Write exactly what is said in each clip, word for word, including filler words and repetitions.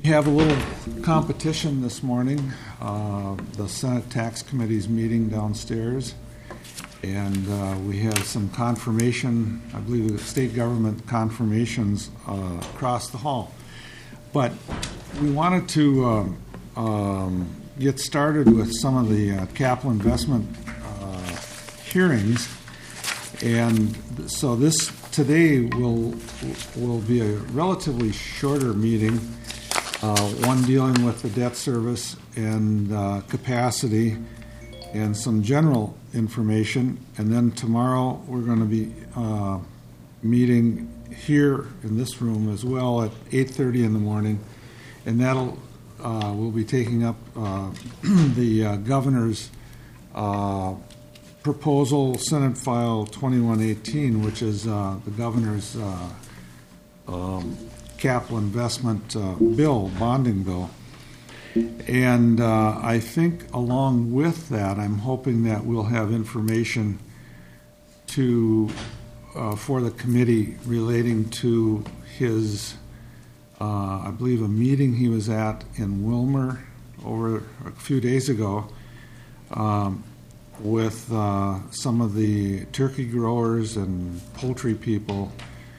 have a little competition this morning. Uh, the Senate Tax Committee's meeting downstairs, and uh, we have some confirmation, I believe the state government confirmations uh, across the hall. But we wanted to um, um, get started with some of the uh, capital investment uh, hearings, and so this today will will be a relatively shorter meeting, uh, one dealing with the debt service and uh, capacity and some general information, and then tomorrow we're going to be uh, meeting here in this room as well at eight thirty in the morning, and that'll uh, we'll be taking up uh, the uh, governor's uh, proposal, Senate File twenty-one eighteen, which is uh, the governor's uh, um, capital investment uh, bill, bonding bill. And uh, I think along with that, I'm hoping that we'll have information to uh, for the committee relating to his, uh, I believe, a meeting he was at in Wilmer over a few days ago um, with uh, some of the turkey growers and poultry people.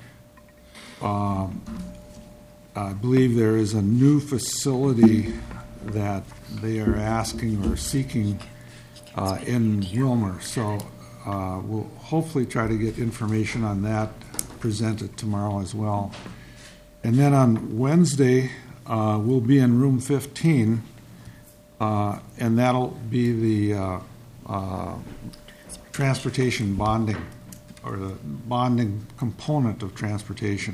Um, I believe there is a new facility that they are asking or seeking uh, in Wilmer. So uh, we'll hopefully try to get information on that presented tomorrow as well. And then on Wednesday, uh, we'll be in room fifteen, uh, and that'll be the uh, uh, transportation bonding, or the bonding component of transportation.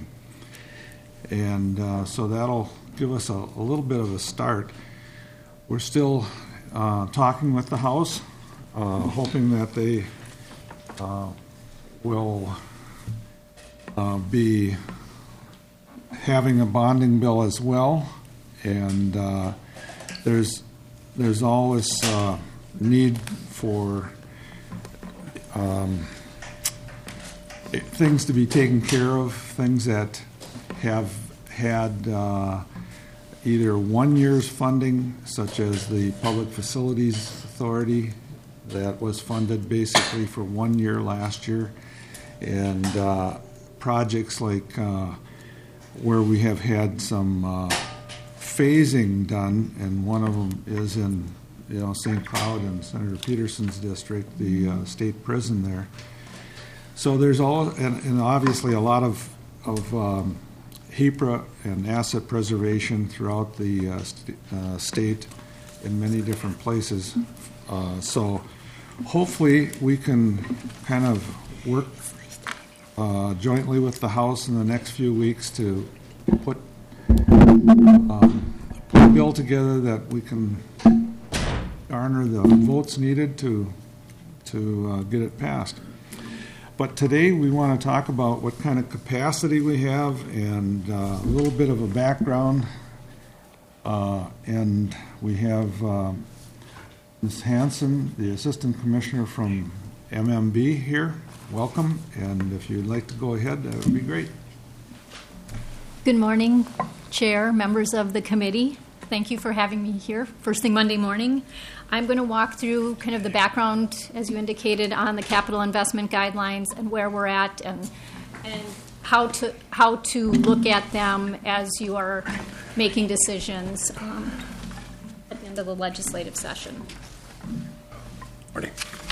And uh, so that'll give us a, a little bit of a start. We're still uh, talking with the House, uh, hoping that they uh, will uh, be having a bonding bill as well. And uh, there's there's always uh, need for um, things to be taken care of, things that have had uh, either one year's funding, such as the Public Facilities Authority, that was funded basically for one year last year, and uh, projects like uh, where we have had some uh, phasing done, and one of them is in you know Saint Cloud and Senator Peterson's district, the uh, state prison there. So there's all, and, and obviously a lot of of um, H E P R A and asset preservation throughout the uh, st- uh, state in many different places. Uh, so hopefully we can kind of work uh, jointly with the House in the next few weeks to put, um, put a bill together that we can garner the votes needed to, to uh, get it passed. But today we want to talk about what kind of capacity we have and uh, a little bit of a background. Uh, and we have uh, Miz Hanson, the Assistant Commissioner from M M B here. Welcome. And if you'd like to go ahead, that would be great. Good morning, Chair, members of the committee. Thank you for having me here first thing Monday morning. I'm going to walk through kind of the background, as you indicated, on the capital investment guidelines and where we're at, and and how to how to look at them as you are making decisions um, at the end of the legislative session. Morning.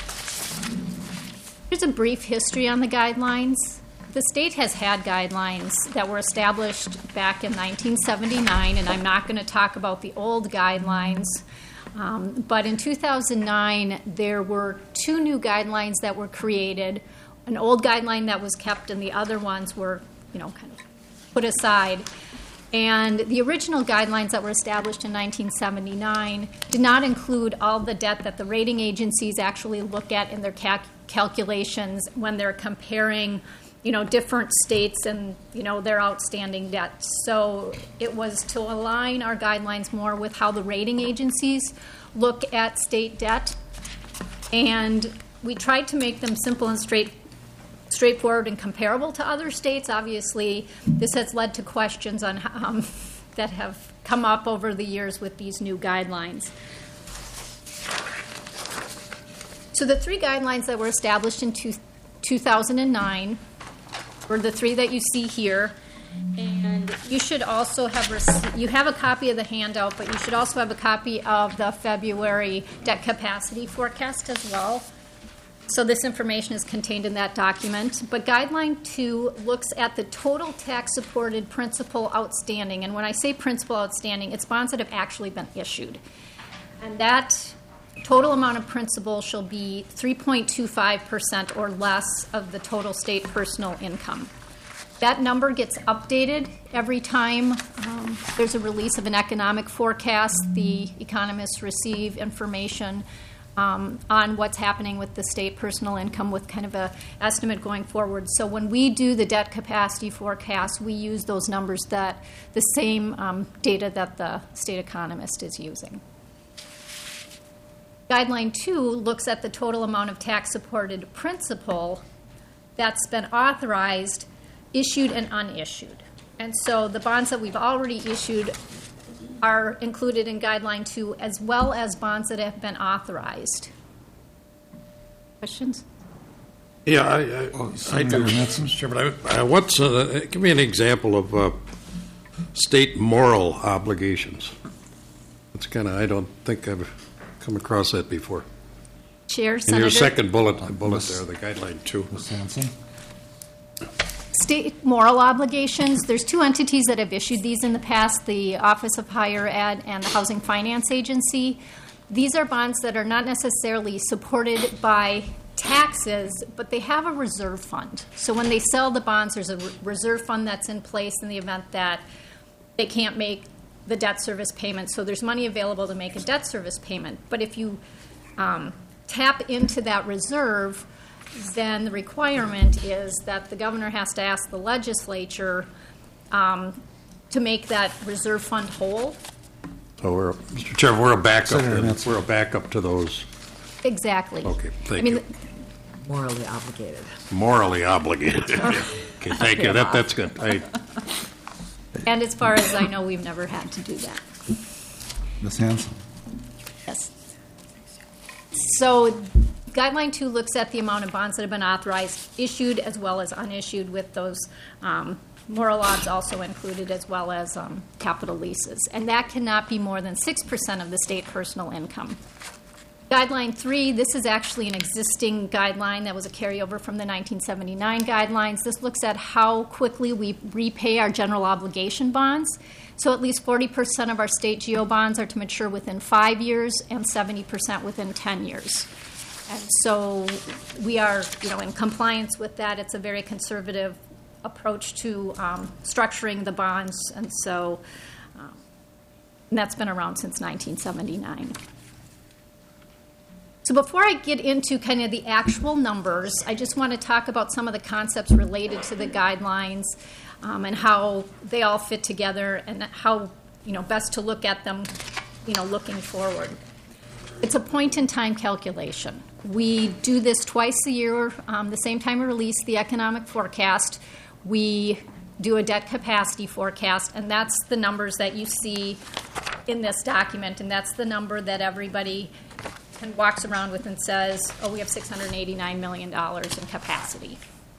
Here's a brief history on the guidelines. The state has had guidelines that were established back in nineteen seventy-nine, and I'm not going to talk about the old guidelines. Um, but in two thousand nine, there were two new guidelines that were created. An old guideline that was kept, and the other ones were, you know, kind of put aside. And the original guidelines that were established in nineteen seventy-nine did not include all the debt that the rating agencies actually look at in their cal- calculations when they're comparing, you know, different states and, you know, their outstanding debt. So it was to align our guidelines more with how the rating agencies look at state debt. And we tried to make them simple and straight, straightforward and comparable to other states. Obviously, this has led to questions on um, that have come up over the years with these new guidelines. So the three guidelines that were established in two, two thousand nine were the three that you see here. And you should also have, rec- you have a copy of the handout, but you should also have a copy of the February debt capacity forecast as well. So this information is contained in that document. But Guideline two looks at the total tax-supported principal outstanding. And when I say principal outstanding, it's bonds that have actually been issued. And that total amount of principal shall be three point two five percent or less of the total state personal income. That number gets updated every time um, there's a release of an economic forecast. The economists receive information um, on what's happening with the state personal income with kind of an estimate going forward. So when we do the debt capacity forecast, we use those numbers, that the same um, data that the state economist is using. Guideline two looks at the total amount of tax-supported principal that's been authorized, issued and unissued. And so the bonds that we've already issued are included in Guideline two, as well as bonds that have been authorized. Questions? Yeah, I, I, Oh, I Senator do. Metzen? Mister Chairman, I, uh, what's, uh, give me an example of uh, state moral obligations. It's kind of, I don't think I've come across that before. Chair, In Senator. your second bullet, bullet Miss- there, the guideline two. Miz Hanson? State moral obligations, there's two entities that have issued these in the past, the Office of Higher Ed and the Housing Finance Agency. These are bonds that are not necessarily supported by taxes, but they have a reserve fund. So when they sell the bonds, there's a re- reserve fund that's in place in the event that they can't make the debt service payment. So there's money available to make a debt service payment. But if you um, tap into that reserve, then the requirement is that the governor has to ask the legislature um, to make that reserve fund whole. So we're, Mister Chairman, we're a backup, Senator then. Metzen. We're a backup to those Exactly. Okay, thank I mean, you. Morally obligated. morally obligated. Okay, thank you. That, that's good. I, And as far as I know, we've never had to do that. Miz Hanson? Yes. So Guideline two looks at the amount of bonds that have been authorized, issued as well as unissued, with those um, moral odds also included, as well as um, capital leases. And that cannot be more than six percent of the state personal income. Guideline three, this is actually an existing guideline that was a carryover from the nineteen seventy-nine guidelines. This looks at how quickly we repay our general obligation bonds. So at least forty percent of our state G O bonds are to mature within five years and seventy percent within ten years. And so we are, you know, in compliance with that. It's a very conservative approach to um, structuring the bonds. And so um, and that's been around since nineteen seventy-nine. So before I get into kind of the actual numbers, I just want to talk about some of the concepts related to the guidelines um, and how they all fit together, and how, you know, best to look at them, you know, looking forward. It's a point-in-time calculation. We do this twice a year, um, the same time we release the economic forecast. We do a debt capacity forecast, and that's the numbers that you see in this document, and that's the number that everybody and walks around with and says, oh, we have six hundred eighty-nine million dollars in capacity.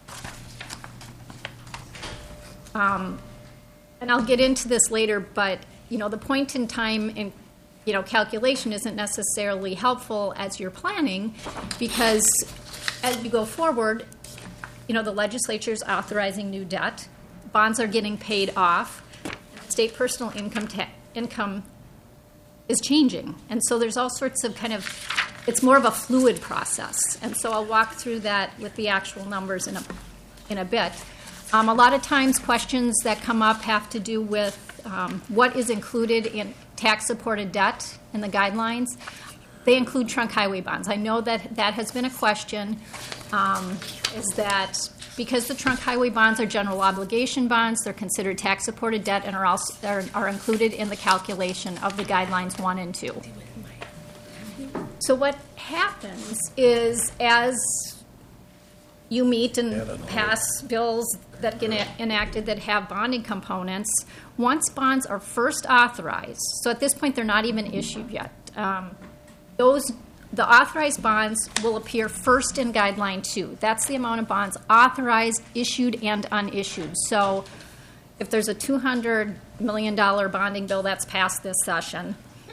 Um, and I'll get into this later, but, you know, the point in time in, you know, calculation isn't necessarily helpful as you're planning, because as you go forward, you know, the legislature is authorizing new debt, bonds are getting paid off, state personal income ta- income is changing. And so there's all sorts of kind of, it's more of a fluid process. And so I'll walk through that with the actual numbers in a, in a bit. Um, a lot of times questions that come up have to do with um, what is included in tax-supported debt in the guidelines. They include trunk highway bonds. I know that that has been a question, um, is that because the trunk highway bonds are general obligation bonds, they're considered tax-supported debt and are, also, are, are included in the calculation of the guidelines one and two. So what happens is, as you meet and pass bills that get enacted that have bonding components, once bonds are first authorized, so at this point they're not even issued yet, um, those the authorized bonds will appear first in Guideline two. That's the amount of bonds authorized, issued, and unissued. So if there's a two hundred million dollars bonding bill that's passed this session,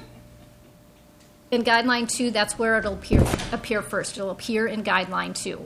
in Guideline two, that's where it'll appear, appear first. It'll appear in Guideline two.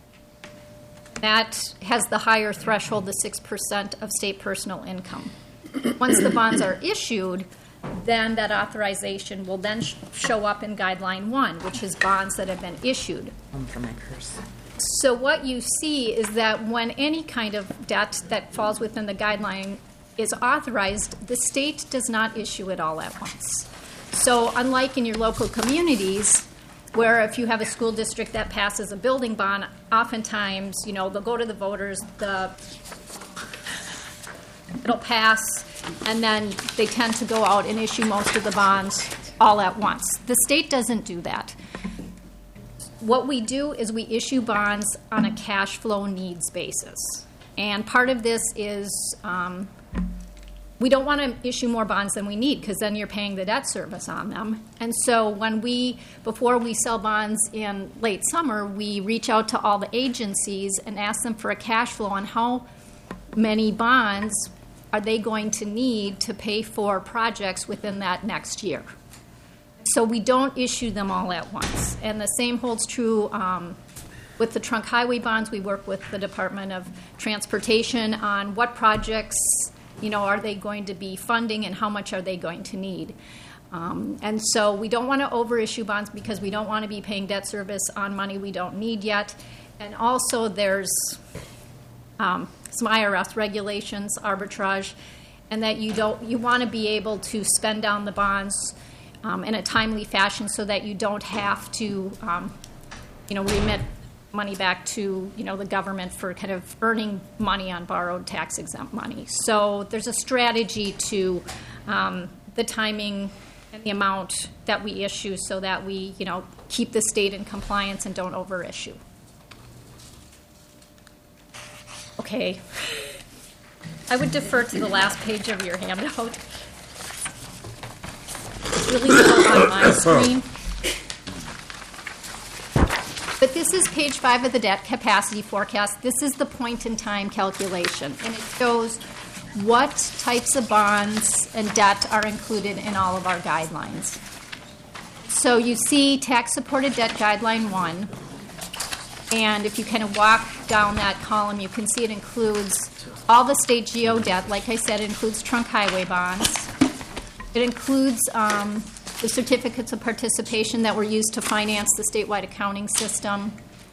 That has the higher threshold, the six percent of state personal income. Once the bonds are issued, then that authorization will then sh- show up in Guideline one, which is bonds that have been issued. One for my purse. So what you see is that when any kind of debt that falls within the guideline is authorized, the state does not issue it all at once. So unlike in your local communities, where if you have a school district that passes a building bond, oftentimes, you know, they'll go to the voters, the it'll pass, and then they tend to go out and issue most of the bonds all at once. The state doesn't do that. What we do is we issue bonds on a cash flow needs basis. And part of this is um, we don't want to issue more bonds than we need because then you're paying the debt service on them. And so when we, before we sell bonds in late summer, we reach out to all the agencies and ask them for a cash flow on how many bonds are they going to need to pay for projects within that next year. So we don't issue them all at once. And the same holds true um, with the trunk highway bonds. We work with the Department of Transportation on what projects, you know, are they going to be funding and how much are they going to need. Um, and so we don't want to overissue bonds because we don't want to be paying debt service on money we don't need yet. And also there's um, some I R S regulations, arbitrage, and that you don't you want to be able to spend down the bonds Um, in a timely fashion so that you don't have to, um, you know, remit money back to, you know, the government for kind of earning money on borrowed tax-exempt money. So there's a strategy to um, the timing and the amount that we issue so that we, you know, keep the state in compliance and don't overissue. Okay. I would defer to the last page of your handout. It's really low on my screen. But this is page five of the debt capacity forecast. This is the point-in-time calculation, and it shows what types of bonds and debt are included in all of our guidelines. So you see tax-supported debt guideline one, and if you kind of walk down that column, you can see it includes all the state geo debt. Like I said, it includes trunk highway bonds. It includes um, the certificates of participation that were used to finance the statewide accounting system.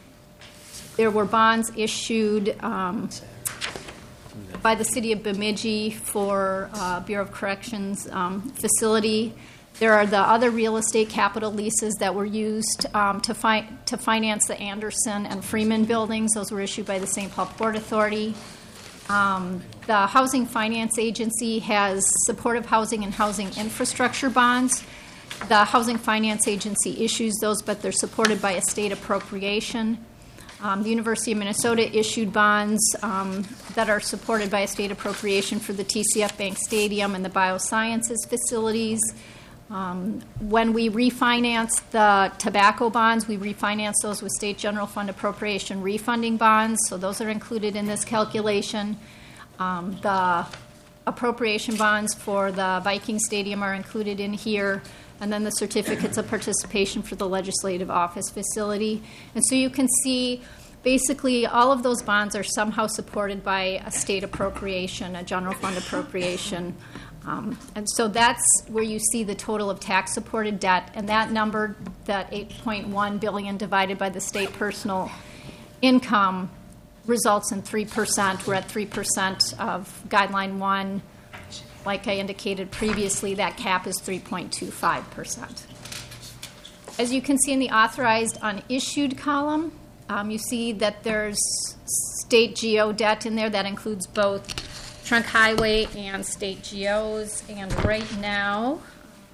There were bonds issued um, by the city of Bemidji for uh, Bureau of Corrections um, facility. There are the other real estate capital leases that were used um, to, fi- to finance the Anderson and Freeman buildings. Those were issued by the Saint Paul Port Authority. Um, the Housing Finance Agency has supportive housing and housing infrastructure bonds. The Housing Finance Agency issues those, but they're supported by a state appropriation. Um, the University of Minnesota issued bonds um, that are supported by a state appropriation for the T C F Bank Stadium and the biosciences facilities. Um, when we refinance the tobacco bonds, we refinance those with state general fund appropriation refunding bonds, so those are included in this calculation. Um, the appropriation bonds for the Viking Stadium are included in here, and then the certificates of participation for the legislative office facility. And so you can see basically all of those bonds are somehow supported by a state appropriation, a general fund appropriation. Um, and so that's where you see the total of tax-supported debt, and that number, that eight point one billion dollars divided by the state personal income, results in three percent. We're at three percent of Guideline one. Like I indicated previously, that cap is three point two five percent. As you can see in the authorized unissued column, um, you see that there's state geo debt in there. That includes both trunk highway and state geos, and right now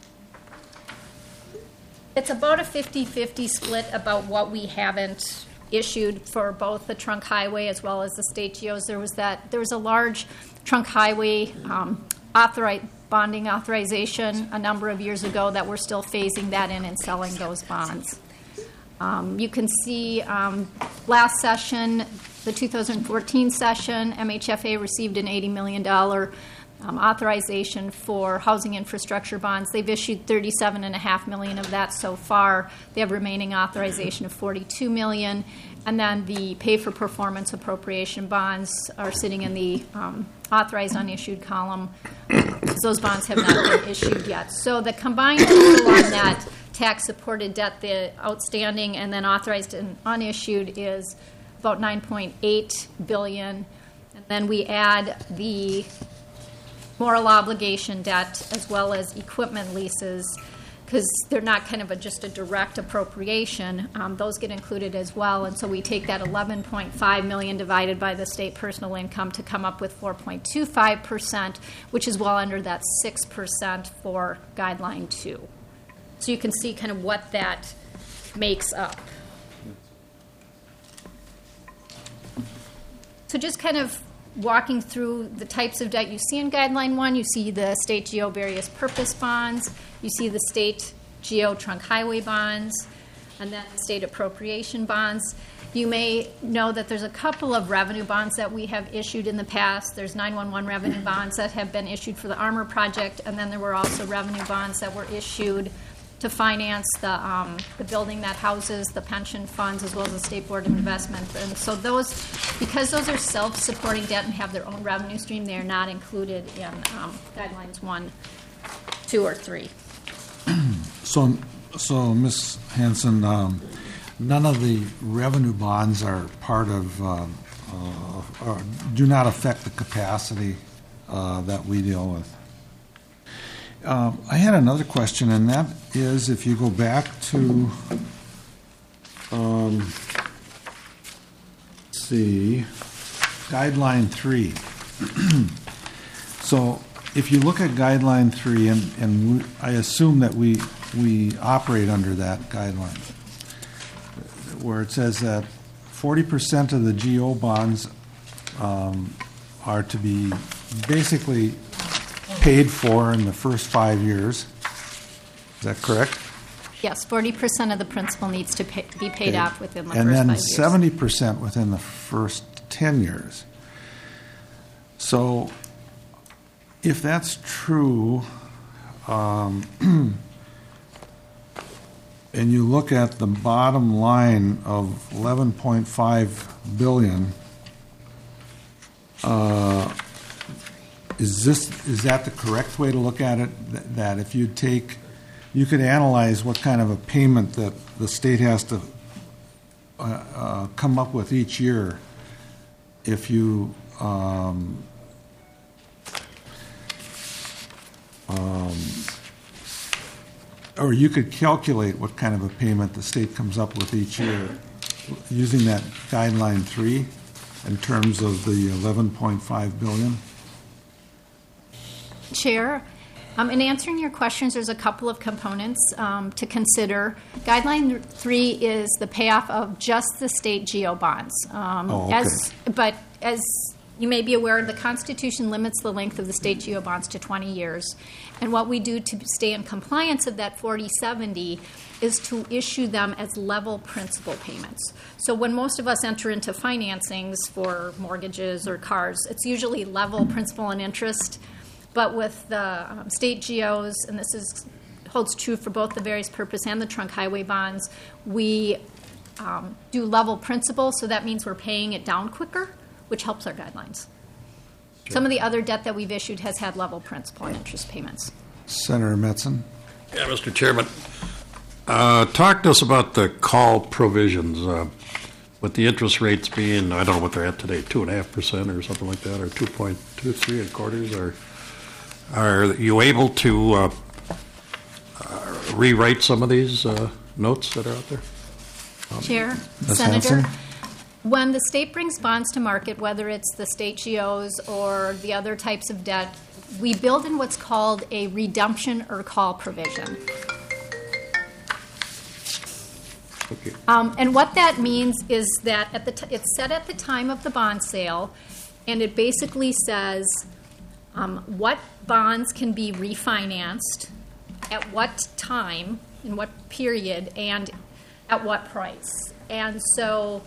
it's about a fifty-fifty split about what we haven't issued for both the trunk highway as well as the state G Os. There was that there was a large trunk highway um, authori- bonding authorization a number of years ago that we're still phasing that in and selling those bonds. Um, you can see um, last session, the two thousand fourteen session, M H F A received an eighty million dollars um, authorization for housing infrastructure bonds. They've issued thirty-seven point five million dollars of that so far. They have remaining authorization of forty-two million dollars. And then the pay-for-performance appropriation bonds are sitting in the um, authorized unissued column, because those bonds have not been issued yet. So the combined total on that tax-supported debt, the outstanding and then authorized and unissued, is about nine point eight billion dollars. And then we add the moral obligation debt as well as equipment leases, because they're not kind of a, just a direct appropriation. Um, those get included as well. And so we take that eleven point five million dollars divided by the state personal income to come up with four point two five percent, which is well under that six percent for guideline two. So you can see kind of what that makes up. So just kind of walking through the types of debt you see in guideline one, you see the state G O various purpose bonds, you see the state G O trunk highway bonds, and then state appropriation bonds. You may know that there's a couple of revenue bonds that we have issued in the past. There's nine one one revenue bonds that have been issued for the Armor project, and then there were also revenue bonds that were issued to finance the um, the building that houses the pension funds as well as the State Board of Investment. And so those, because those are self-supporting debt and have their own revenue stream, they are not included in um, guidelines one, two, or three. So, so Miz Hanson, um, none of the revenue bonds are part of, uh, uh, or do not affect the capacity uh, that we deal with. Uh, I had another question, and that is if you go back to, um, let's see, guideline three. So if you look at guideline three, and, and we, I assume that we, we operate under that guideline, where it says that forty percent of the G O bonds um, are to be basically paid for in the first five years. Is that correct? Yes, forty percent of the principal needs to pay, be paid Okay. off within the and first five then years. seventy percent within the first ten years. So if that's true, um, and you look at the bottom line of eleven point five billion dollars, uh, Is this is that the correct way to look at it? That, that if you take, you could analyze what kind of a payment that the state has to uh, uh, come up with each year, if you um, um, or you could calculate what kind of a payment the state comes up with each year using that guideline three in terms of the eleven point five billion dollars. Chair, um, in answering your questions, there's a couple of components um, to consider. Guideline three is the payoff of just the state G O bonds. Um, Oh, okay. as, but as you may be aware, the Constitution limits the length of the state G O bonds to twenty years. And what we do to stay in compliance of that forty seventy is to issue them as level principal payments. So when most of us enter into financings for mortgages or cars, it's usually level principal and interest. But with the um, state G Os, and this is holds true for both the various purpose and the trunk highway bonds, we um, do level principal, so that means we're paying it down quicker, which helps our guidelines. Sure. Some of the other debt that we've issued has had level principal and interest payments. Senator Metzen. Yeah, Mister Chairman, uh, talk to us about the call provisions, uh, with the interest rates being, I don't know what they're at today, two and a half percent or something like that, or two point two three and quarters, or are you able to uh, uh, rewrite some of these uh, notes that are out there? Um, Chair, Miz Senator, Hanson? when the state brings bonds to market, whether it's the state G Os or the other types of debt, we build in what's called a redemption or call provision. Okay. Um, and what that means is that at the t- it's set at the time of the bond sale, and it basically says um, what bonds can be refinanced, at what time, in what period, and at what price. And so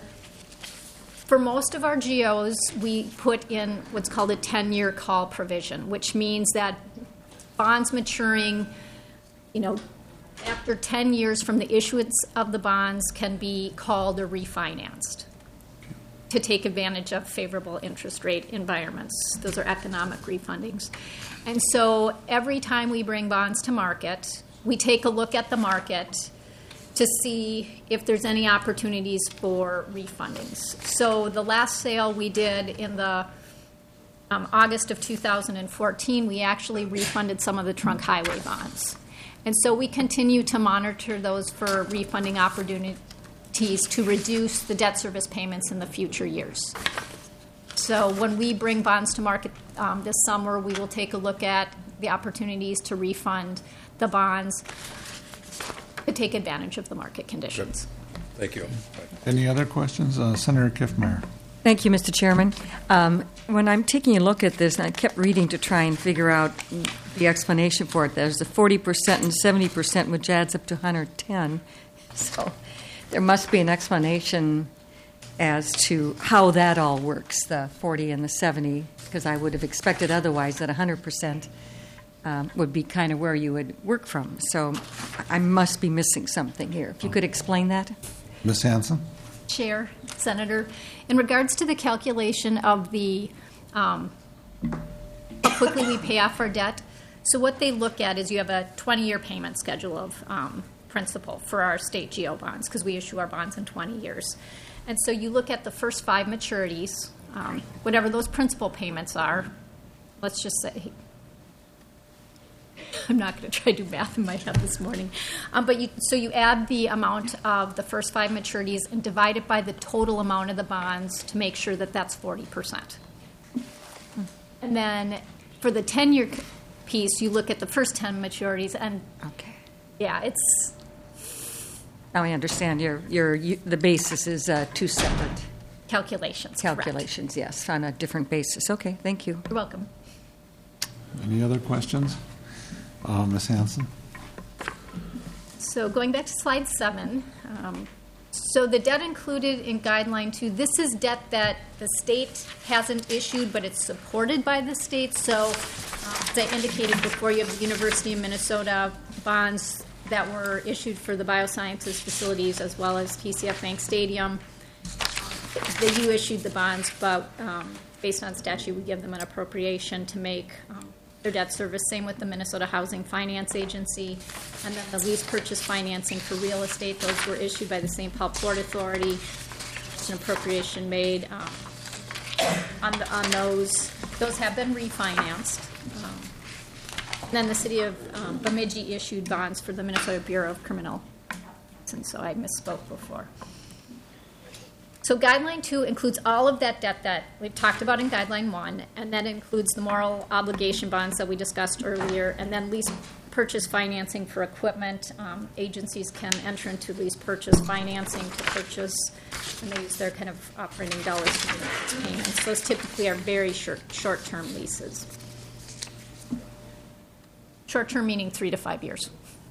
for most of our G Os, we put in what's called a ten-year call provision, which means that bonds maturing, you know, after ten years from the issuance of the bonds can be called or refinanced to take advantage of favorable interest rate environments. Those are economic refundings. And so every time we bring bonds to market, we take a look at the market to see if there's any opportunities for refundings. So the last sale we did in the um, August of two thousand fourteen, we actually refunded some of the trunk highway bonds. And so we continue to monitor those for refunding opportunities to reduce the debt service payments in the future years. So when we bring bonds to market um, this summer, we will take a look at the opportunities to refund the bonds to take advantage of the market conditions. Thank you. Any other questions? Uh, Senator Kiffmeyer. Thank you, Mister Chairman. Um, when I'm taking a look at this, and I kept reading to try and figure out the explanation for it, there's the forty percent and seventy percent, which adds up to one hundred ten. So there must be an explanation as to how that all works, the forty and the seventy, because I would have expected otherwise that one hundred percent um, would be kind of where you would work from. So I must be missing something here. If you could explain that. Miz Hanson? Chair, Senator, in regards to the calculation of the um, how quickly we pay off our debt, so what they look at is you have a twenty-year payment schedule of um, principal for our state G O bonds, because we issue our bonds in twenty years. And so you look at the first five maturities, um, whatever those principal payments are, let's just say, I'm not going to try to do math in my head this morning. Um, but you, so you add the amount of the first five maturities and divide it by the total amount of the bonds to make sure that that's forty percent. And then for the ten-year piece, you look at the first ten maturities, and Okay. yeah, it's Now I understand your, your, you, the basis is uh, two separate calculations. correct. calculations, yes, on a different basis. Okay, thank you. You're welcome. Any other questions? Uh, Miz Hanson? So going back to slide seven, um, so the debt included in guideline two, this is debt that the state hasn't issued, but it's supported by the state. So uh, as I indicated before, you have the University of Minnesota bonds that were issued for the biosciences facilities, as well as P C F Bank Stadium. They you issued the bonds, but um, based on statute, we give them an appropriation to make um, their debt service. Same with the Minnesota Housing Finance Agency. And then the lease purchase financing for real estate, those were issued by the Saint Paul Port Authority. There's an appropriation made um, on, the, on those. Those have been refinanced. Um, and then the city of um, Bemidji issued bonds for the Minnesota Bureau of Criminal. And so I misspoke before. So guideline two includes all of that debt that we've talked about in guideline one, and that includes the moral obligation bonds that we discussed earlier, and then lease purchase financing for equipment. Um, agencies can enter into lease purchase financing to purchase, and they use their kind of operating dollars to make these payments. Those typically are very short, short-term leases. Short-term meaning three to five years.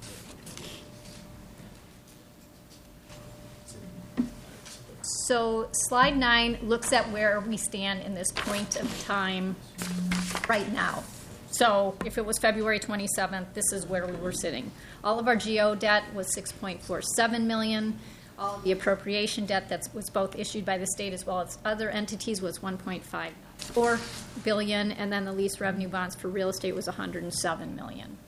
So slide nine looks at where we stand in this point of time right now. So if it was February twenty-seventh, this is where we were sitting. All of our G O debt was six point four seven million dollars. All of the appropriation debt that was both issued by the state as well as other entities was one point five four billion dollars, and then the lease revenue bonds for real estate was one hundred seven million dollars.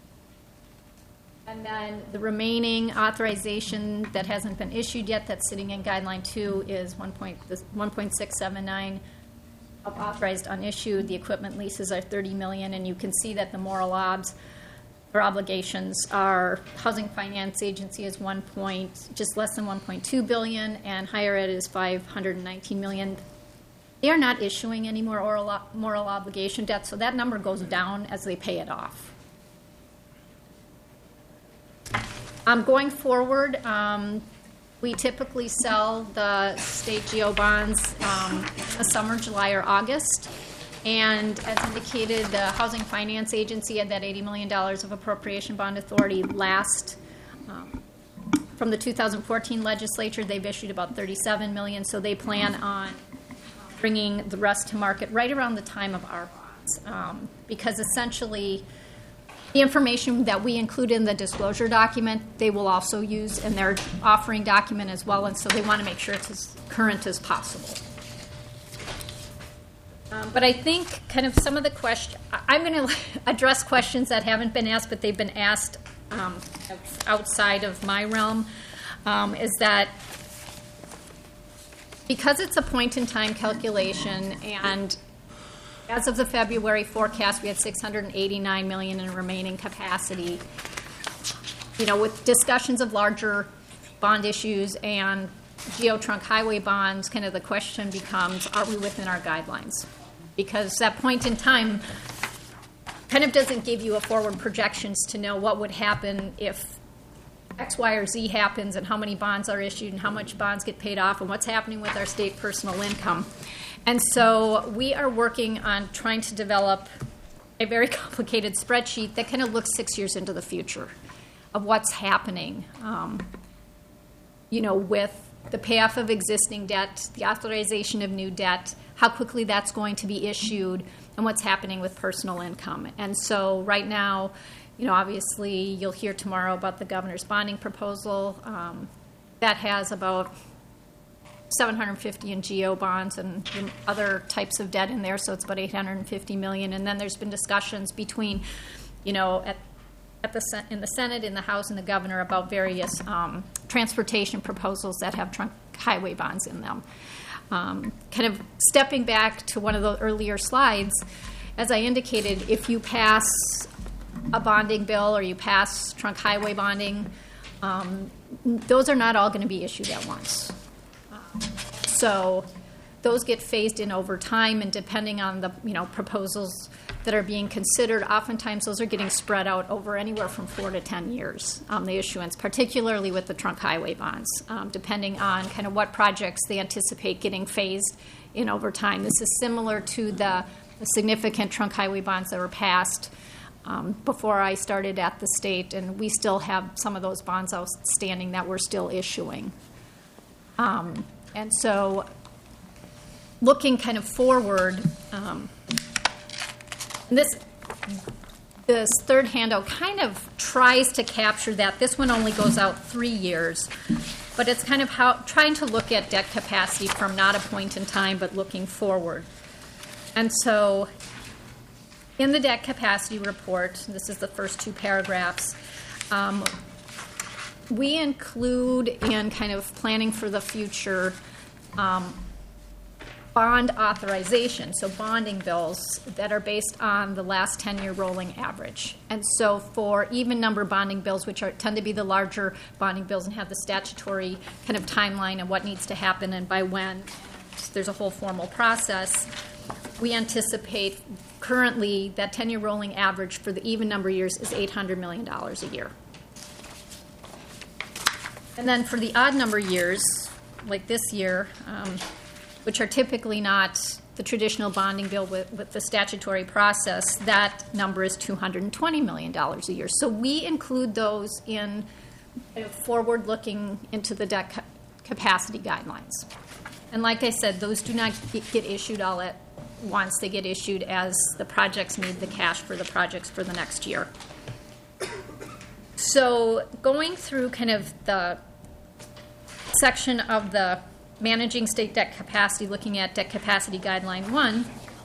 And then the remaining authorization that hasn't been issued yet that's sitting in guideline two is one point six seven nine of authorized unissued. The equipment leases are thirty million dollars, and you can see that the moral obs or obligations are Housing Finance Agency is one point, just less than one point two billion dollars, and higher ed is five hundred nineteen million dollars. They are not issuing any more oral, moral obligation debt, so that number goes down as they pay it off. Um, going forward, um, We typically sell the state GO bonds um, in the summer, July or August. And as indicated, the Housing Finance Agency had that eighty million dollars of appropriation bond authority last. Um, from the two thousand fourteen legislature, they've issued about thirty-seven million dollars, so they plan on bringing the rest to market right around the time of our bonds. Um, because essentially, the information that we include in the disclosure document, they will also use in their offering document as well, and so they want to make sure it's as current as possible. Um, but I think kind of some of the questions, I'm going to address questions that haven't been asked, but they've been asked um, outside of my realm, um, is that because it's a point-in-time calculation, and as of the February forecast, we had six hundred eighty-nine million dollars in remaining capacity. You know, with discussions of larger bond issues and GO trunk highway bonds, kind of the question becomes, are we within our guidelines? Because that point in time kind of doesn't give you a forward projections to know what would happen if X, Y, or Z happens and how many bonds are issued and how much bonds get paid off and what's happening with our state personal income. And so we are working on trying to develop a very complicated spreadsheet that kind of looks six years into the future of what's happening, um, you know, with the payoff of existing debt, the authorization of new debt, how quickly that's going to be issued, and what's happening with personal income. And so right now, you know, obviously you'll hear tomorrow about the governor's bonding proposal. Um, that has about seven hundred fifty in GO bonds and other types of debt in there, so it's about eight hundred fifty million. And then there's been discussions between, you know, at at the in the Senate, in the House, and the governor about various um, transportation proposals that have trunk highway bonds in them. Um, kind of stepping back to one of the earlier slides, as I indicated, if you pass a bonding bill or you pass trunk highway bonding, um, those are not all going to be issued at once. Um, so those get phased in over time, and depending on the you know proposals that are being considered, oftentimes those are getting spread out over anywhere from four to ten years, um, the issuance, particularly with the trunk highway bonds, um, depending on kind of what projects they anticipate getting phased in over time. This is similar to the, the significant trunk highway bonds that were passed um, before I started at the state, and we still have some of those bonds outstanding that we're still issuing. Um, and so looking kind of forward, um, This this third handout kind of tries to capture that. This one only goes out three years, but it's kind of how trying to look at debt capacity from not a point in time, but looking forward. And so in the debt capacity report, this is the first two paragraphs, um, we include in kind of planning for the future um, bond authorization, so bonding bills that are based on the last ten-year rolling average. And so for even number bonding bills, which are tend to be the larger bonding bills and have the statutory kind of timeline of what needs to happen and by when, there's a whole formal process, we anticipate currently that ten-year rolling average for the even number years is eight hundred million dollars a year. And then for the odd number years, like this year, um, which are typically not the traditional bonding bill with, with the statutory process, that number is two hundred twenty million dollars a year. So we include those in kind of forward-looking into the debt ca- capacity guidelines. And like I said, those do not get issued all at once. They get issued as the projects need the cash for the projects for the next year. So going through kind of the section of the Managing State Debt Capacity, looking at Debt Capacity Guideline one,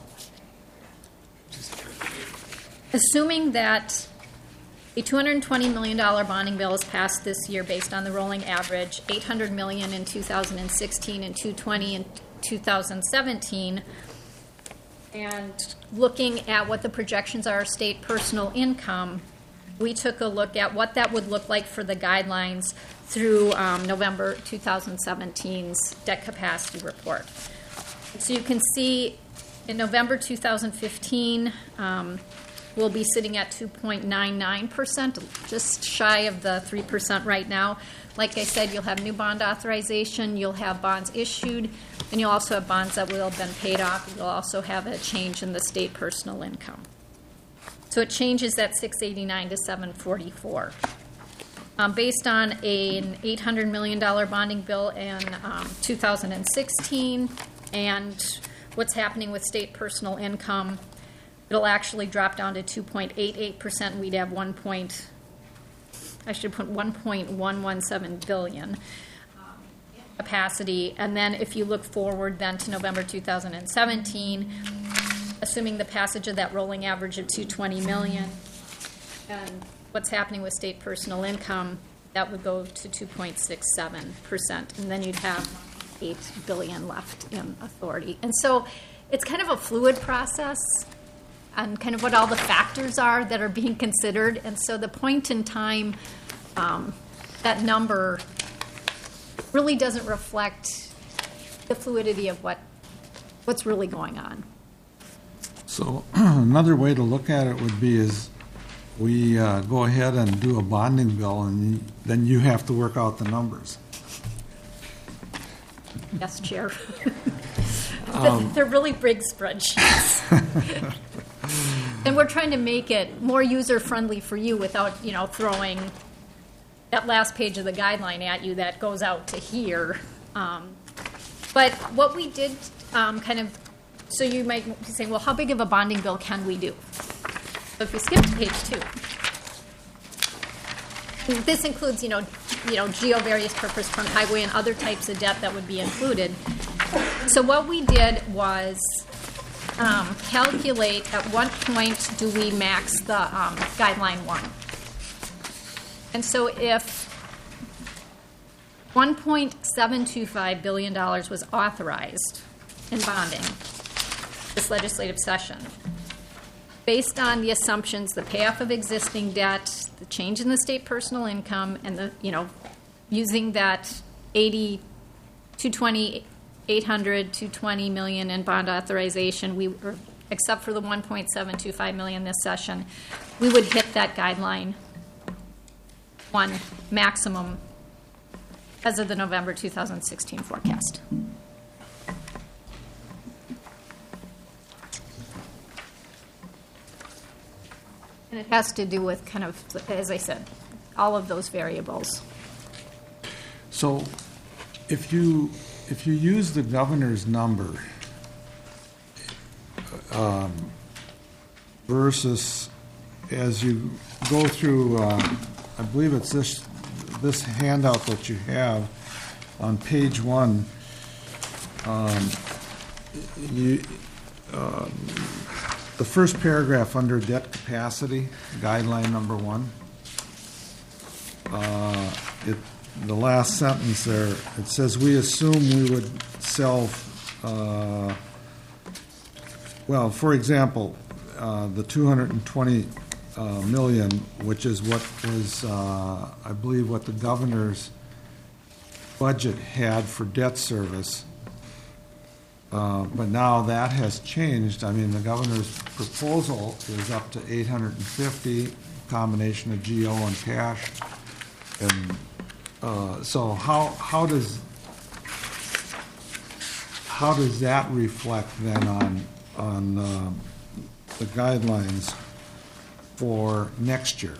assuming that a two hundred twenty million dollars bonding bill is passed this year based on the rolling average, eight hundred million dollars in two thousand sixteen and two hundred twenty in two thousand seventeen, and looking at what the projections are of state personal income, we took a look at what that would look like for the guidelines through um, November twenty seventeen's debt capacity report. So you can see in November two thousand fifteen, um, we'll be sitting at two point nine nine percent, just shy of the three percent right now. Like I said, you'll have new bond authorization, you'll have bonds issued, and you'll also have bonds that will have been paid off. You'll also have a change in the state personal income. So it changes that six eighty-nine to seven forty-four. Um, based on an eight hundred million dollars bonding bill in um, two thousand sixteen and what's happening with state personal income, it'll actually drop down to two point eight eight percent. We'd have one point, I should put one point one one seven billion um, capacity. And then if you look forward then to November two thousand seventeen, assuming the passage of that rolling average of two hundred twenty million and what's happening with state personal income, that would go to two point six seven percent, and then you'd have eight billion dollars left in authority. And so it's kind of a fluid process on kind of what all the factors are that are being considered. And so the point in time, um, that number really doesn't reflect the fluidity of what what's really going on. So another way to look at it would be is we uh, go ahead and do a bonding bill, and then you have to work out the numbers. Yes, Chair. um, They're really big spreadsheets. And we're trying to make it more user-friendly for you without, you know, throwing that last page of the guideline at you that goes out to here. Um, but what we did um, kind of, so you might be saying, well, how big of a bonding bill can we do? So if you skip to page two, this includes, you know, you know, geo various purpose trunk highway and other types of debt that would be included. So what we did was um, calculate at what point do we max the um, guideline one. And so if one point seven two five billion dollars was authorized in bonding this legislative session, based on the assumptions, the payoff of existing debt, the change in the state personal income, and the, you know, using that eighty, two twenty, eight hundred, two twenty million in bond authorization, we were, except for the one point seven two five million this session, we would hit that guideline one maximum as of the November two thousand sixteen forecast. And it has to do with kind of, as I said, all of those variables. So if you if you use the governor's number um, versus as you go through, uh, I believe it's this this handout that you have on page one. Um, you. Um, The first paragraph under debt capacity, guideline number one, uh, it, the last sentence there, it says, we assume we would sell, uh, well, for example, uh, the two hundred twenty uh, million, which is what was, uh, I believe, what the governor's budget had for debt service. Uh, but now that has changed. I mean, the governor's proposal is up to eight hundred fifty, combination of G O and cash. And uh, so how how does how does that reflect then on on uh, the guidelines for next year?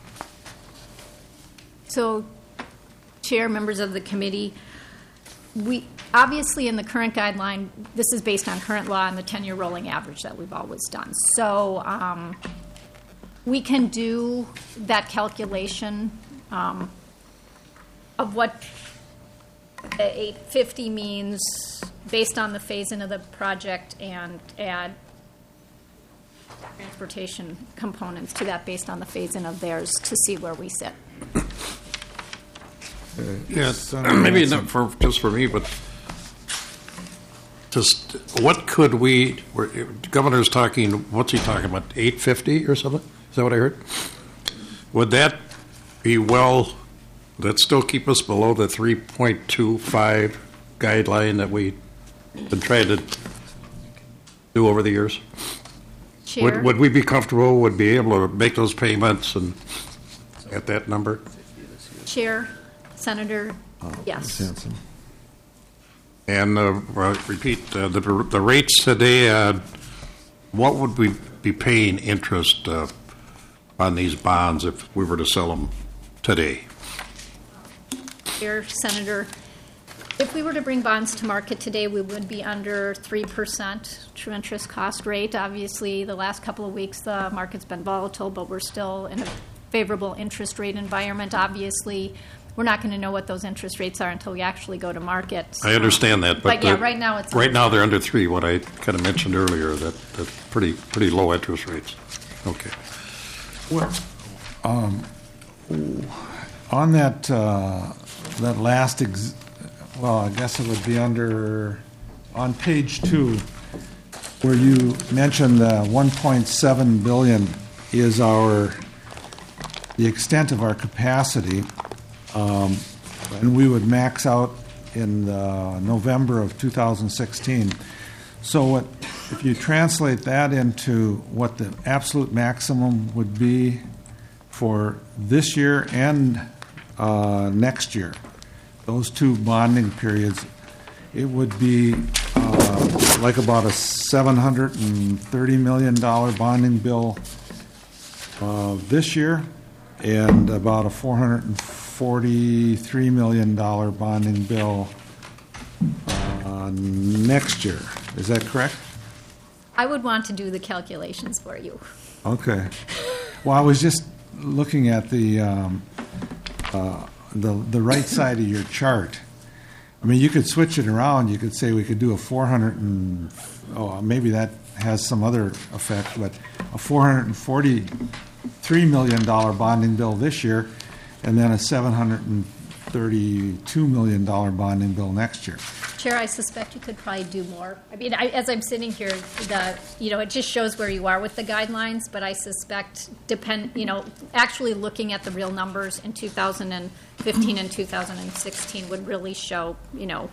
So, Chair, members of the committee, we obviously in the current guideline, this is based on current law and the ten-year rolling average that we've always done. So um, we can do that calculation um, of what eight fifty means based on the phase-in of the project and add transportation components to that based on the phase-in of theirs to see where we sit. Uh, Yeah, Senator maybe Hanson. not for, just for me, but just what could we, we're- the governor's talking, what's he talking about, eight fifty or something? Is that what I heard? Would that be well, would that still keep us below the three point two five guideline that we've been trying to do over the years? Chair. Would, would we be comfortable, would be able to make those payments and at that number? Chair, Senator, Uh, yes. Miz Hanson. And uh, well, repeat, uh, the, the rates today, uh, what would we be paying interest uh, on these bonds if we were to sell them today? Chair, Senator, if we were to bring bonds to market today, we would be under three percent true interest cost rate. Obviously, the last couple of weeks, the market's been volatile, but we're still in a favorable interest rate environment. Obviously, we're not going to know what those interest rates are until we actually go to market. I understand that, but, But yeah, the- right now it's right under now they're under three. What I kind of mentioned earlier, that that's pretty pretty low interest rates. Okay. Well, um, on that, uh, that last, ex- well, I guess it would be under, on page two, where you mentioned the one point seven billion is our, the extent of our capacity, um, and we would max out in uh, November of two thousand sixteen. So what, if you translate that into what the absolute maximum would be for this year and uh, next year, those two bonding periods, it would be uh, like about a seven hundred thirty million dollars bonding bill uh, this year and about a four hundred forty-three million dollars bonding bill uh, next year. Is that correct? I would want to do the calculations for you. Okay. Well, I was just looking at the, um, uh, the, the right side of your chart. I mean, you could switch it around. You could say we could do a four hundred and, oh, maybe that has some other effect, but a four hundred forty-three million dollars bonding bill this year, and then a seven hundred thirty-two million dollars bonding bill next year. Chair, I suspect you could probably do more. I mean, I, as I'm sitting here, the, you know, it just shows where you are with the guidelines, but I suspect depend, you know, actually looking at the real numbers in two thousand fifteen and two thousand sixteen would really show, you know,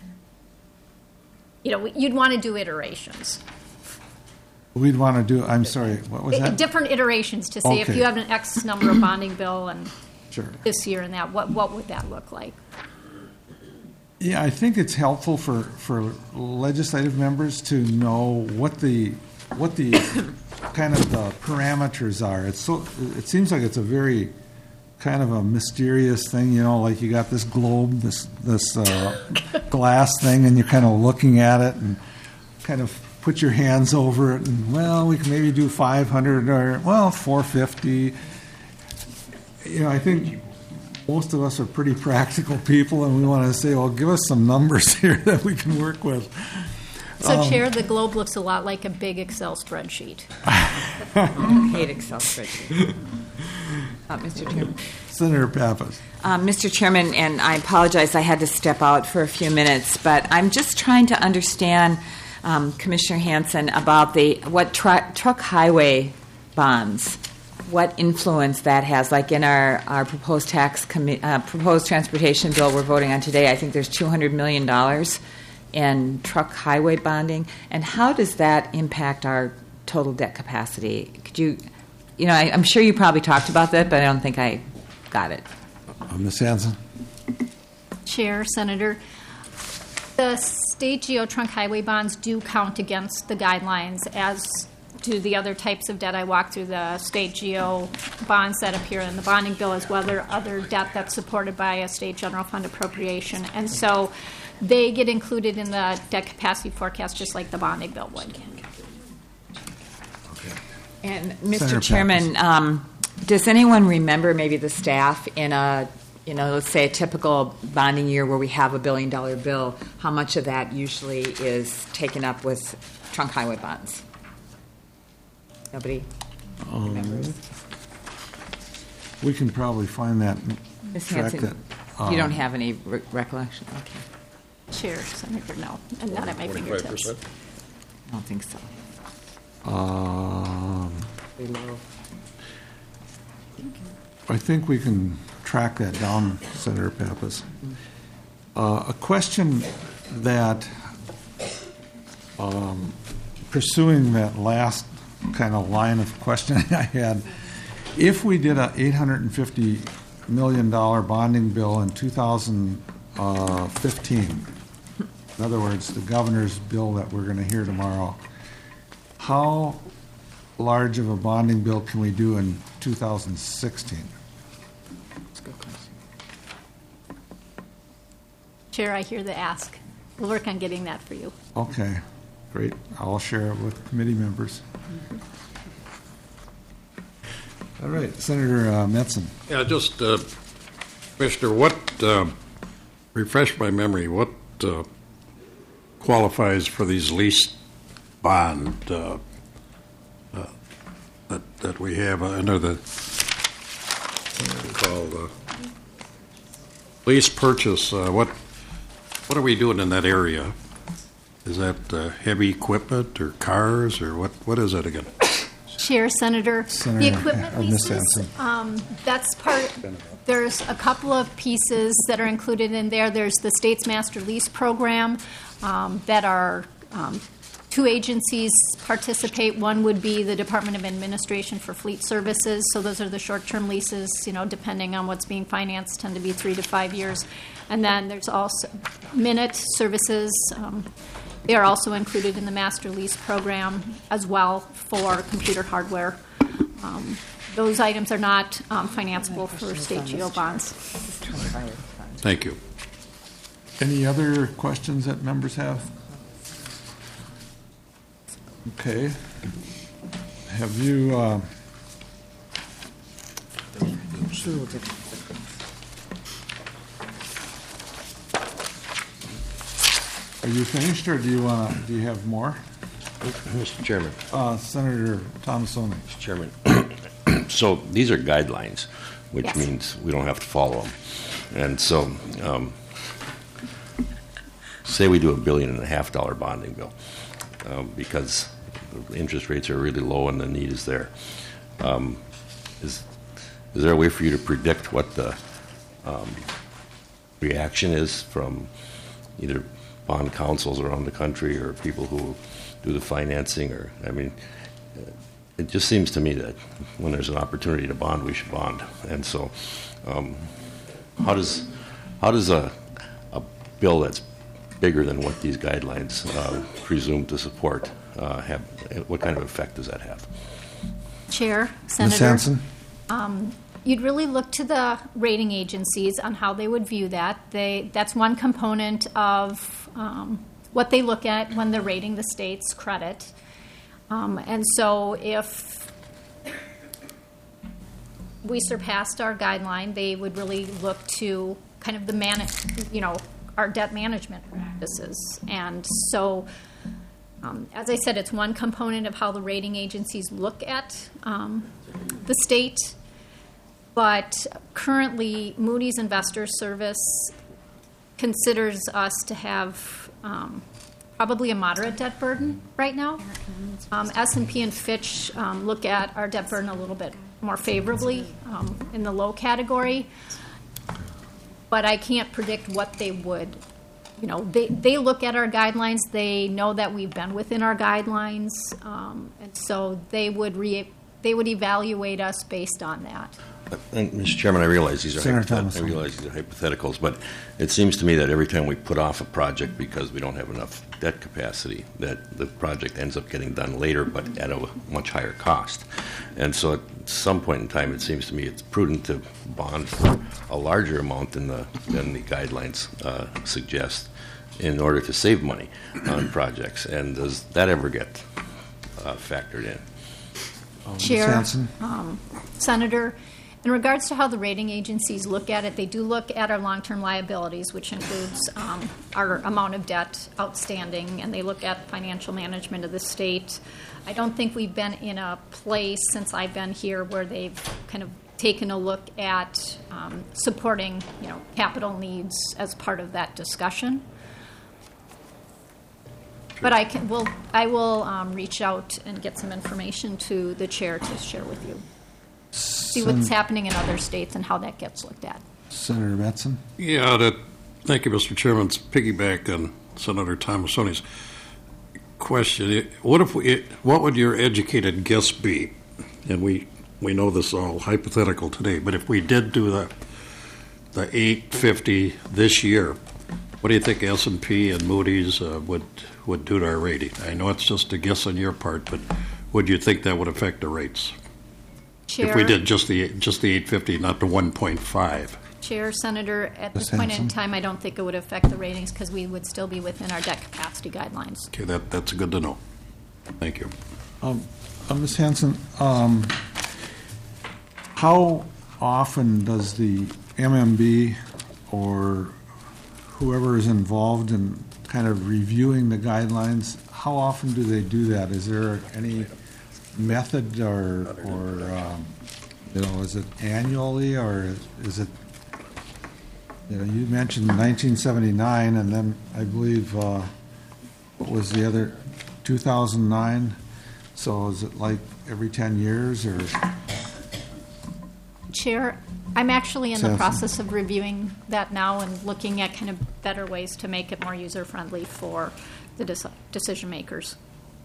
you know, you'd want to do iterations. We'd want to do, I'm sorry, what was I- that? Different iterations to say if Okay. you have an X number of bonding bill and Sure. this year and that, what, what would that look like? Yeah, I think it's helpful for, for legislative members to know what the, what the, kind of the parameters are. It's so, it seems like it's a very kind of a mysterious thing, you know, like you got this globe, this, this uh, glass thing, and you're kind of looking at it and kind of put your hands over it, and, well, we can maybe do five hundred or, well, four fifty. You know, I think most of us are pretty practical people, and we want to say, well, give us some numbers here that we can work with. So, Um, Chair, the globe looks a lot like a big Excel spreadsheet. hate Excel spreadsheets. Uh, Mister Chairman. Senator Pappas. Uh, Mister Chairman, and I apologize, I had to step out for a few minutes, but I'm just trying to understand, um, Commissioner Hanson, about the what tru- truck highway bonds, what influence that has. Like in our, our proposed tax commi- uh, proposed transportation bill we're voting on today, I think there's two hundred million dollars in truck highway bonding, and how does that impact our total debt capacity? Could you, you know, I, I'm sure you probably talked about that, but I don't think I got it. Uh, Miz Hanson. Chair, Senator, the state geo trunk highway bonds do count against the guidelines, as do the other types of debt I walked through, the state geo bonds that appear in the bonding bill, as well as other debt that's supported by a state general fund appropriation. And so they get included in the debt capacity forecast just like the bonding bill would. And Mister Senator Chairman, um, does anyone remember, maybe the staff, in a, you know, let's say a typical bonding year where we have a billion dollar bill, how much of that usually is taken up with trunk highway bonds? Nobody remembers? We can probably find that and Miz track Hanson, that. you don't Um, have any re- recollection? Okay, Chair, Senator, no, and not at my fingertips. I don't think so. Um, Pretty low. I think we can track that down, Senator Pappas. Uh, a question that, um, pursuing that last kind of line of questioning I had. If we did a eight hundred fifty million dollars bonding bill in two thousand fifteen, in other words, the governor's bill that we're going to hear tomorrow, how large of a bonding bill can we do in two thousand sixteen? Chair, I hear the ask. We'll work on getting that for you. Okay, great. I'll share it with committee members. All right, Senator uh, Metzen. Yeah, just, uh, Commissioner, what, uh, refresh my memory, what uh, qualifies for these lease bond uh, uh, that, that we have under the, what do you call the lease purchase? Uh, what, what are we doing in that area? Is that uh, heavy equipment or cars or what? What is it again? Chair, Senator, the Senator, equipment uh, Miz leases, Hanson. um, that's part, there's a couple of pieces that are included in there. There's the state's master lease program um, that are, um, two agencies participate. One would be the Department of Administration for Fleet Services. So those are the short-term leases, you know, depending on what's being financed, tend to be three to five years. And then there's also Minute Services. Um, They are also included in the master lease program as well for computer hardware. Um, those items are not um, financeable for state G O bonds. Thank you. Any other questions that members have? Okay. Have you, uh, are you finished, or do you want to, do you have more? Mister Chairman, Uh, Senator Thomasoni. Mister Chairman, so these are guidelines, which Yes. means we don't have to follow them. And so, um, say we do a billion and a half dollar bonding bill um, because the interest rates are really low and the need is there. Um, is is there a way for you to predict what the um, reaction is from either bond councils around the country or people who do the financing? Or, I mean, it just seems to me that when there's an opportunity to bond, we should bond. And so, um, how does how does a a bill that's bigger than what these guidelines uh, presume to support uh, have? What kind of effect does that have? Chair, Miz Senator. Hanson? You'd really look to the rating agencies on how they would view that. They, that's one component of um, what they look at when they're rating the state's credit. Um, and so if we surpassed our guideline, they would really look to kind of the man, you know, our debt management practices. And so, um, as I said, it's one component of how the rating agencies look at um, the state. But currently, Moody's Investor Service considers us to have um, probably a moderate debt burden right now. Um, S and P and Fitch um, look at our debt burden a little bit more favorably um, in the low category. But I can't predict what they would. You know, they, they look at our guidelines. They know that we've been within our guidelines, um, and so they would re, they would evaluate us based on that. And, Mister Chairman, I realize these are Senator hypothet- Thomas. I realize these are hypotheticals, but it seems to me that every time we put off a project because we don't have enough debt capacity, that the project ends up getting done later, but at a much higher cost. And so, at some point in time, it seems to me it's prudent to bond for a larger amount than the than the guidelines uh, suggest, in order to save money on projects. And does that ever get uh, factored in? Miz Chair, Hanson? um, Senator, in regards to how the rating agencies look at it, they do look at our long-term liabilities, which includes um, our amount of debt outstanding, and they look at financial management of the state. I don't think we've been in a place since I've been here where they've kind of taken a look at um, supporting, you know, capital needs as part of that discussion. But I can, will, I will um, reach out and get some information to the chair to share with you. See what's happening in other states and how that gets looked at. Senator Metzen? Yeah, that, thank you, Mister Chairman. It's piggyback on Senator Thomasoni's question. What if we, what would your educated guess be? And we, we know this is all hypothetical today, but if we did do the, the eight fifty this year, what do you think S and P and Moody's uh, would, would do to our rating? I know it's just a guess on your part, but would you think that would affect the rates? Chair, If we did just the, just the eight fifty, not the one point five? Chair, Senator, at this Miz point in Hanson? time, I don't think it would affect the ratings because we would still be within our debt capacity guidelines. Okay, that, that's good to know. Thank you. Um, uh, Miz Hanson, um, how often does the M M B or whoever is involved in kind of reviewing the guidelines, how often do they do that? Is there any method or, or um, you know, is it annually or is it, you know, you mentioned nineteen seventy-nine and then I believe, uh, what was the other, two thousand nine? So is it like every ten years or? Chair, I'm actually in the Sampson. process of reviewing that now and looking at kind of better ways to make it more user-friendly for the deci- decision makers.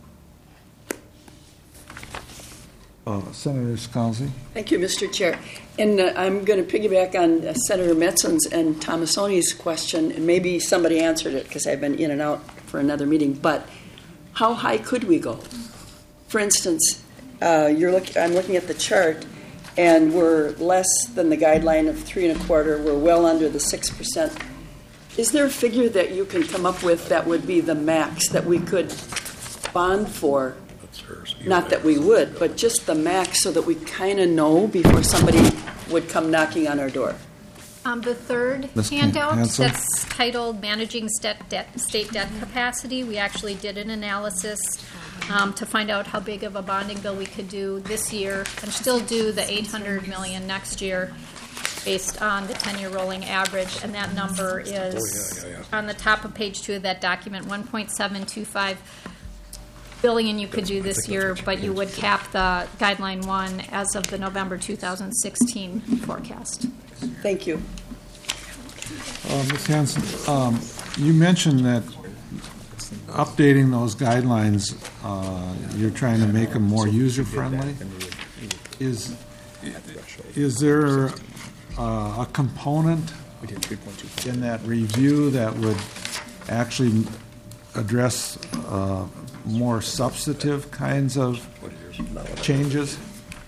Uh, Senator Scalzi? Thank you, Mister Chair. And uh, I'm going to piggyback on uh, Senator Metzon's and Tomasoni's question, and maybe somebody answered it because I've been in and out for another meeting, but how high could we go? For instance, uh, you're look, I'm looking at the chart, and we're less than the guideline of three and a quarter. We're well under the six percent. Is there a figure that you can come up with that would be the max that we could bond for? Not that we would, but just the max so that we kind of know before somebody would come knocking on our door. Um, the third Miz handout Hanson? that's titled Managing State Debt, State Debt Capacity, we actually did an analysis um, to find out how big of a bonding bill we could do this year and still do the eight hundred million dollars next year based on the ten-year rolling average, and that number is on the top of page two of that document, one point seven two five billion you could do this year, but you would cap the guideline one as of the November two thousand sixteen forecast. Thank you. Uh, Miz Hanson, um, you mentioned that updating those guidelines, uh, you're trying to make them more user-friendly. Is, is there uh, a component in that review that would actually address uh, more substantive kinds of changes?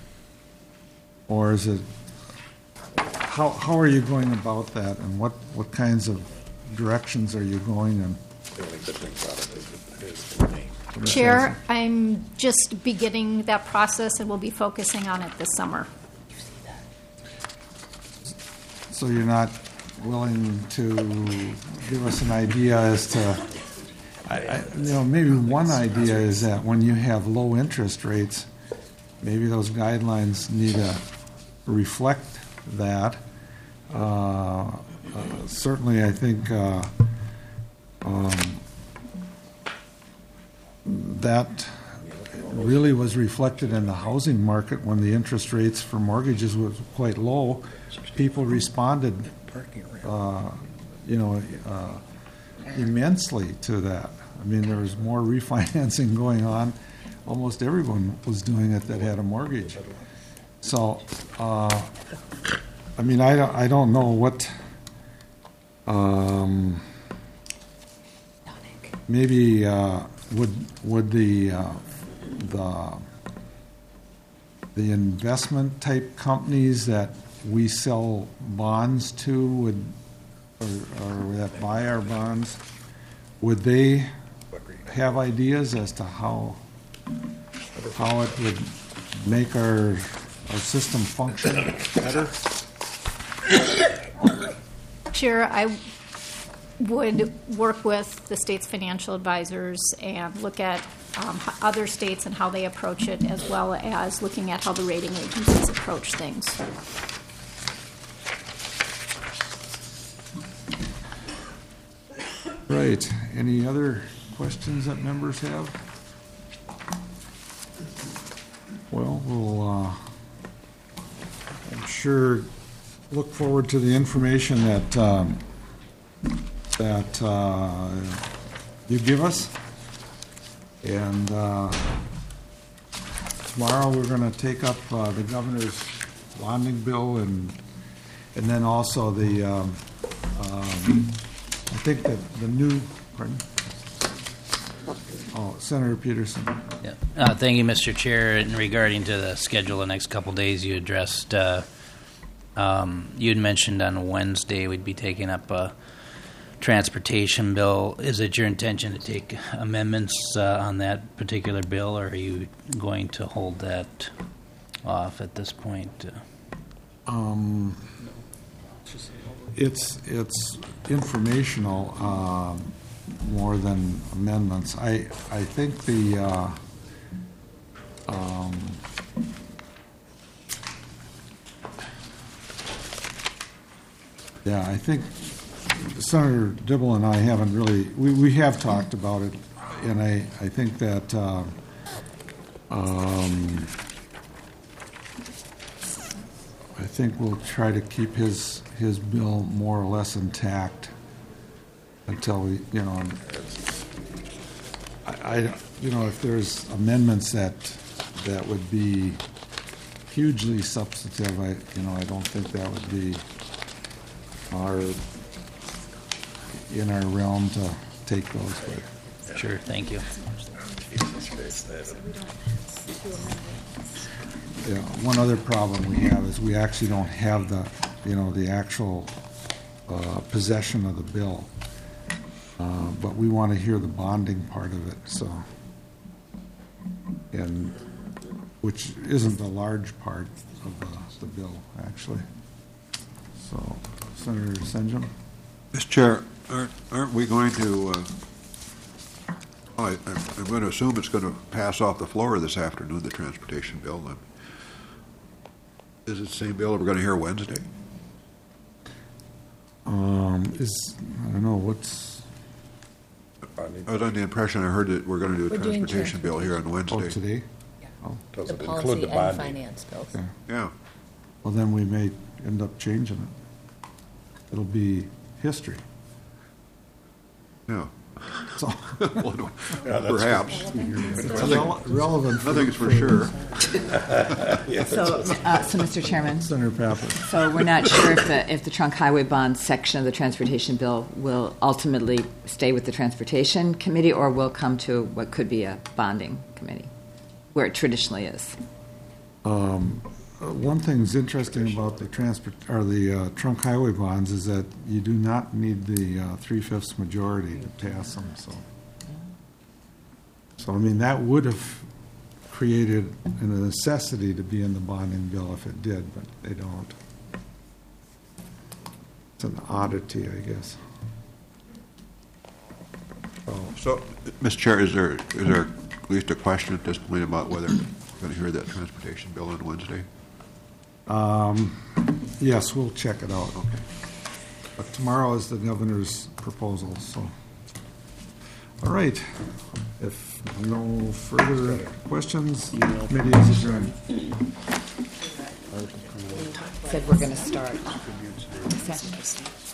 Or is it, how, how are you going about that, and what, what kinds of directions are you going in? Chair, I'm just beginning that process and we'll be focusing on it this summer. So you're not willing to give us an idea as to, I, I, you know, maybe one idea is that when you have low interest rates, maybe those guidelines need to reflect that. Uh, uh, certainly, I think uh, um, that really was reflected in the housing market when the interest rates for mortgages was quite low. People responded, uh, you know, uh, immensely to that. I mean, there was more refinancing going on. Almost everyone was doing it that had a mortgage. So, uh, I mean, I don't, I don't know what. Um, maybe uh, would would the uh, the the investment type companies that we sell bonds to would or, or that buy our bonds, would they have ideas as to how how it would make our our system function better? Chair, I would work with the state's financial advisors and look at um, h- other states and how they approach it, as well as looking at how the rating agencies approach things. Right. Any other questions that members have? Well, we'll, uh, I'm sure, look forward to the information that, um, that uh, you give us. And uh, tomorrow, we're going to take up uh, the governor's bonding bill and, and then also the, um, um, I think that the new, pardon? Oh, Senator Peterson. Yeah. Uh, thank you, Mister Chair. In regarding to the schedule the next couple days, you addressed, uh, um, you had mentioned on Wednesday we'd be taking up a transportation bill. Is it your intention to take amendments uh, on that particular bill, or are you going to hold that off at this point? Um, it's it's informational um, more than amendments. I I think the uh, um, yeah I think Senator Dibble and I haven't really we, we have talked about it, and I I think that. Uh, um, I think we'll try to keep his his bill more or less intact until we, you know, I, I you know, if there's amendments that that would be hugely substantive, I, you know, I don't think that would be our in our realm to take those. But Sure, thank you. yeah, one other problem we have is we actually don't have the, you know, the actual uh, possession of the bill. Uh, but we want to hear the bonding part of it, so, and, which isn't a large part of the, the bill, actually. So, Senator Senjum? Mister Chair, aren't, aren't we going to, uh, oh, I, I'm going to assume it's going to pass off the floor this afternoon, the transportation bill. Then. Is it the same bill that we're going to hear Wednesday? Um, is, I don't know, what's, I was under the impression I heard that we're going to do a We're doing transportation bill here on Wednesday. oh, today? The Does it include policy the and bonding? finance bills. Okay. Yeah. Well, then we may end up changing it. It'll be history. Yeah. So, Well, perhaps. it's rele- relevant. Nothing's for sure. So, uh, so, Mister Chairman, Senator Pappas. so we're not sure if the, if the trunk highway bond section of the transportation bill will ultimately stay with the transportation committee or will come to what could be a bonding committee, where it traditionally is. Um, uh, one thing that's interesting about the transport or the uh, trunk highway bonds is that you do not need the uh, three-fifths majority to pass them. So, so I mean that would have created a necessity to be in the bonding bill if it did, but they don't. It's an oddity, I guess. So, So, Mister Chair, is there is there at least a question at this point about whether we're going to hear that transportation bill on Wednesday? Um, yes, we'll check it out. Okay. But tomorrow is the governor's proposal, so. All right. If no further questions, the committee is adjourned. Said we're going to start.